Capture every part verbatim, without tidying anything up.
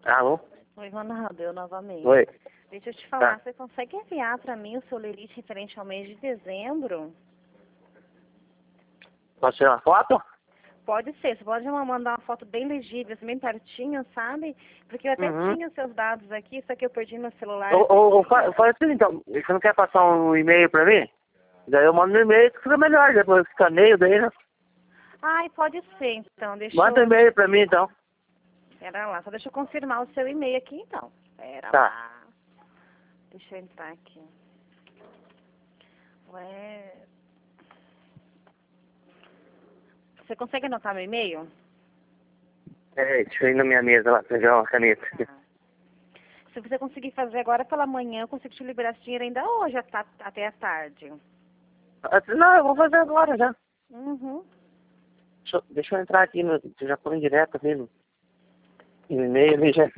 Alô? Oi, Ronaldo, eu novamente. Oi. Deixa eu te falar, Tá. você consegue enviar para mim o seu lerite referente ao mês de dezembro? Pode ser uma foto? Pode ser, você pode me mandar uma foto bem legível, assim, bem pertinho, sabe? Porque eu até Uhum. tinha os seus dados aqui, só que eu perdi meu celular. Ou, ou, ou fa- faz assim, então. Você não quer passar um e-mail pra mim? Daí eu mando um e-mail que fica melhor, depois escaneio daí, né? Ai, pode ser, então, deixa Manda um eu... e-mail pra mim, então. Pera lá, só deixa eu confirmar o seu e-mail aqui, então. Pera Tá. lá. Deixa eu entrar aqui. Ué... Você consegue anotar meu e-mail? É, deixa eu ir na minha mesa lá, pegar uma caneta. Tá. Se você conseguir fazer agora pela manhã, eu consigo te liberar esse dinheiro ainda hoje, at- até a tarde. Ah, não, eu vou fazer agora já. Uhum. Deixa, eu- deixa eu entrar aqui, no, já põe direto aqui no, no e-mail ali já.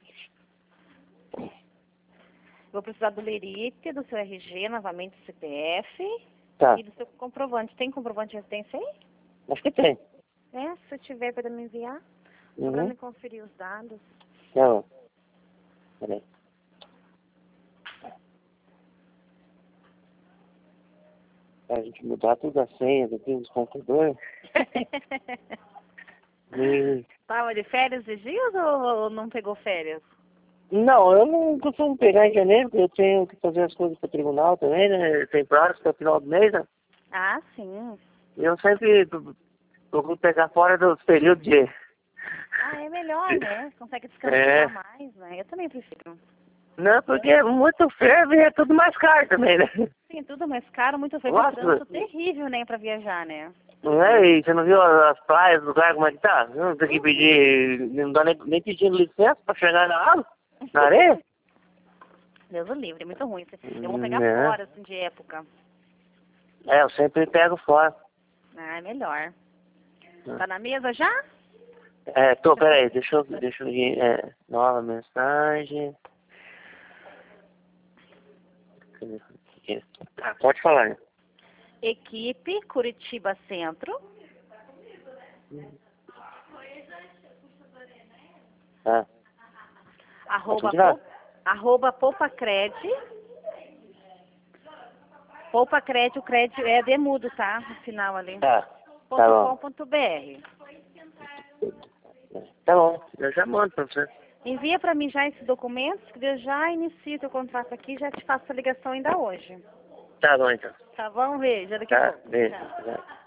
Vou precisar do lerite, do seu R G, novamente do C P F Tá. e do seu comprovante. Tem comprovante de residência aí? Acho que tem. É, se tiver, pode me enviar. Só pra Uhum. me conferir os dados. Tá bom. Peraí. A gente mudar tudo as senhas aqui dos computadores. E... Tava de férias esses dias ou ou não pegou férias? Não, eu não costumo pegar em janeiro, porque eu tenho que fazer as coisas para o tribunal também, né? Tem prazos até o final do mês, né? Ah, sim. E eu sempre pro- procuro pegar fora dos períodos de... Ah, é melhor, né? Consegue descansar É. mais, né? Eu também prefiro. Não, porque é muito fervo e é tudo mais caro também, né? Sim, tudo mais caro, muito feio. Um Nossa, trânsito terrível, né, pra viajar, né? não é? E você não viu as as praias, o lugar como é que tá? Não tem que pedir, não dá nem, nem pedindo licença para chegar na água, na areia? Deus o livre, é muito ruim. Eu vou pegar Né? fora, assim, de época. É, eu sempre pego fora. Ah, é melhor. Tá na mesa já? É, tô, peraí, deixa eu, deixa eu ir, é, nova mensagem. Cadê? Aqui. Ah, pode falar, né? Equipe Curitiba Centro, Ah, arroba, tirar? pou, arroba Poupacred. Poupacred, o crédito é demudo, tá? No final ali. Tá, tá ponto bom. com ponto br. Tá bom, eu já mando pra você. Envia para mim já esses documentos, que eu já inicio o contrato aqui e já te faço a ligação ainda hoje. Tá bom, então. Tá bom? Veja daqui a Tá, pouco. beijo. Tchau. Tá.